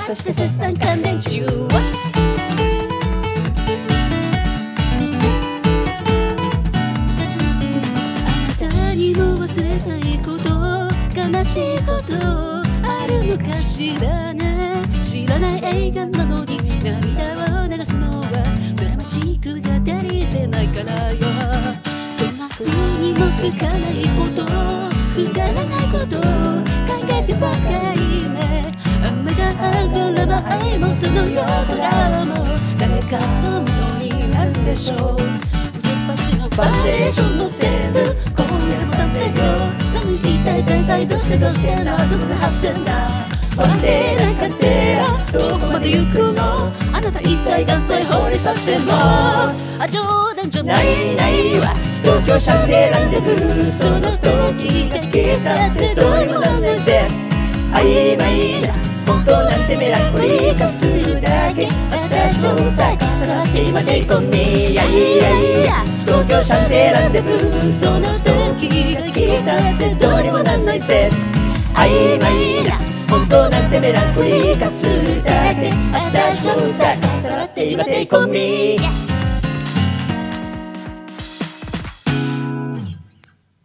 そして絶賛乾電中はあなたにも忘れたいこと悲しいことあるのかしらね。知らない映画なのに涙を流すのはドラマチックが足りてないからよ。そんな風にもつかないことくだらないこと考えてばかりね。雨が上がれば愛もその夜空も誰かのものになるでしょう。嘘っぱちのファンデーションも全部今夜もダメよ。何言いたい絶対どうして謎が張ってんだ。ファンデーなんかってどこまで行くの。あなた一切合切放り去っても冗談じゃないわ。東京シャンデーランデブーその時だけだってどうにもなんないぜ。曖昧な本当なんてメランコリー化するだけ。私をさ重なって今でこんにやいやいや東京シャンデーランデブーその時だけだってどうにもなんないぜ。曖昧な本当なんてメランコリー化するだけ。私をさ重なって今でこんに